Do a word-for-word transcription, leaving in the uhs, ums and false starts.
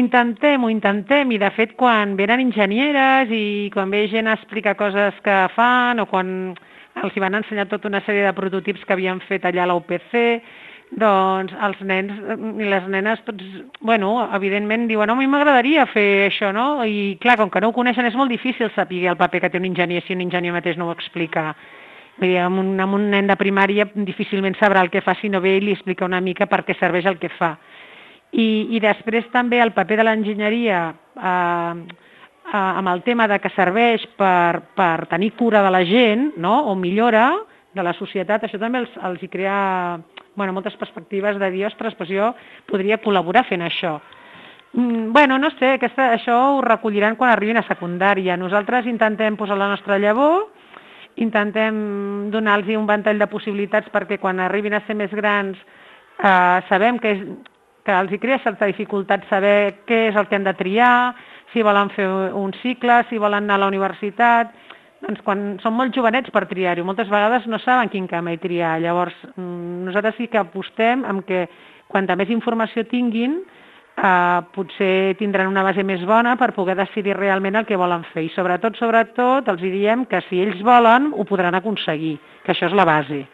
intentem, ho intentem, i de fet quan venen enginyeres i quan ve gent a explicar coses que fan o quan els hi van ensenyar tota una sèrie de prototips que havien fet allà a la U P C, doncs els nens i les nenes, tots, bueno, evidentment diuen, no, a mi m'agradaria fer això, no? I clar, com que no ho coneixen és molt difícil saber el paper que té un enginyer si un enginyer mateix no ho explica. Vull dir, amb un, amb un nen de primària difícilment sabrà el que fa si no ve i li explica una mica per què serveix el que fa. I, i després també el paper de l'enginyeria eh, eh, amb el tema de que serveix per, per tenir cura de la gent, no? O millora de la societat, això també els, els hi crea bueno, moltes perspectives de dir, ostres, doncs jo podria col·laborar fent això. Mm, bueno, no sé, aquesta, això ho recolliran quan arribin a secundària. Nosaltres intentem posar la nostra llavor, intentem donar-los un ventall de possibilitats perquè quan arribin a ser més grans eh, sabem que, és, que els hi crea certa dificultat saber què és el que han de triar, si volen fer un cicle, si volen anar a la universitat. Doncs quan són molt jovenets per triar-ho, moltes vegades no saben quin camí triar. Llavors, nosaltres sí que apostem en que quanta més informació tinguin, eh, potser tindran una base més bona per poder decidir realment el que volen fer. I sobretot, sobretot, els diem que si ells volen, ho podran aconseguir, que això és la base.